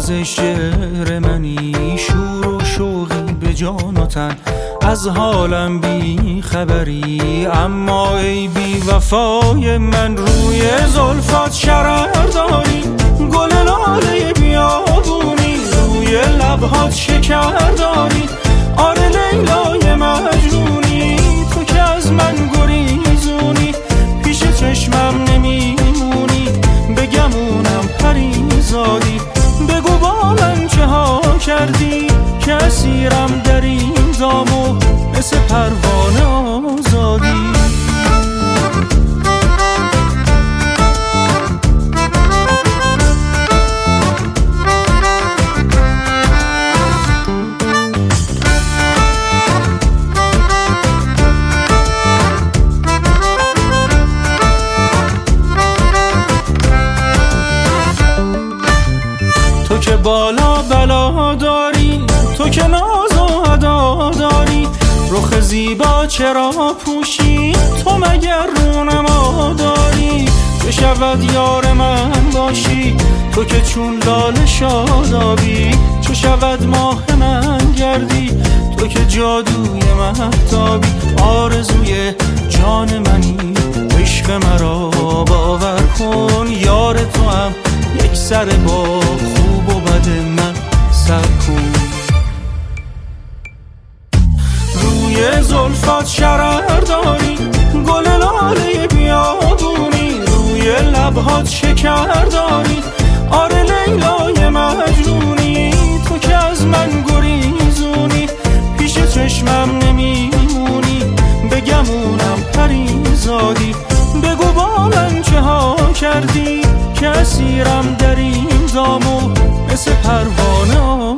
نوازش شعر منی، شور و شوقی به جان و تن، از حالم بی خبری. اما ای بی وفای من، روی زلفات شرر داری، گل لاله بیابونی، روی لبهات شکر داری. آره لیلای مجنونی، تو که از من گریزونی، پیش چشمم نمیمونی، بگمونم پریزادی. بگو با من چه ها کردی که اسیرم در این دامو، مثل پروانه آزادی. تو که بالا بلا داری، تو که ناز و ادا داری، رخ زیبا چرا پوشی، تو مگر رونما داری؟ چه شود یار من باشی، تو که چون لاله شادابی، چه شود ماه من گردی، تو که جادوی مهتابی. آرزوی جان منی، عشق مرا باور کن، یار تو هم یک سر با خوب و بد من سر کن. روی زلفات شرر داری، گل لاله بیابونی، روی لبهات شکر داری. آره لیلای مجنونی، تو که از من گریزونی، پیش چشمم نمیمونی، بگمونم پریزادی. بگو با من چه ها کردی که اسیرم در این دامو، مثل پروانه